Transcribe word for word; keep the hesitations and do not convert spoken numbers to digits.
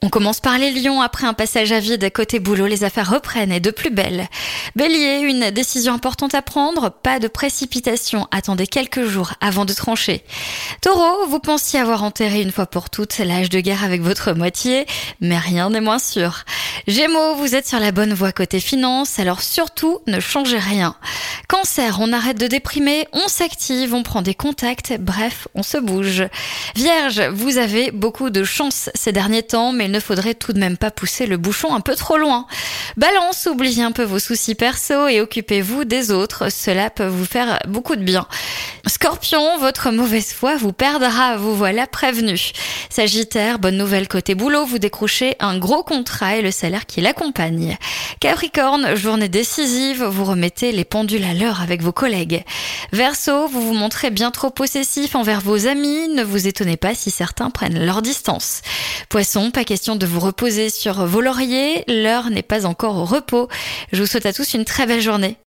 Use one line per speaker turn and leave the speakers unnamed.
On commence par les lions. Après un passage à vide côté boulot, les affaires reprennent et de plus belle. Bélier, une décision importante à prendre. Pas de précipitation. Attendez quelques jours avant de trancher. Taureau, vous pensiez avoir enterré une fois pour toutes l'âge de guerre avec votre moitié, mais rien n'est moins sûr. Gémeaux, vous êtes sur la bonne voie côté finance, alors surtout ne changez rien. Cancer, on arrête de déprimer, on s'active, on prend des contacts, bref, on se bouge. Vierge, vous avez beaucoup de chance ces derniers temps, mais il ne faudrait tout de même pas pousser le bouchon un peu trop loin. Balance, oubliez un peu vos soucis perso et occupez-vous des autres, cela peut vous faire beaucoup de bien. Scorpion, votre mauvaise foi vous perdra, vous voilà prévenu. Sagittaire, bonne nouvelle côté boulot, vous décrochez un gros contrat et le salaire qui l'accompagne. Capricorne, journée décisive, vous remettez les pendules à l'heure avec vos collègues. Verseau, vous vous montrez bien trop possessif envers vos amis, ne vous étonnez pas si certains prennent leur distance. Poisson, pas question de vous reposer sur vos lauriers, l'heure n'est pas encore au repos. Je vous souhaite à tous une très belle journée.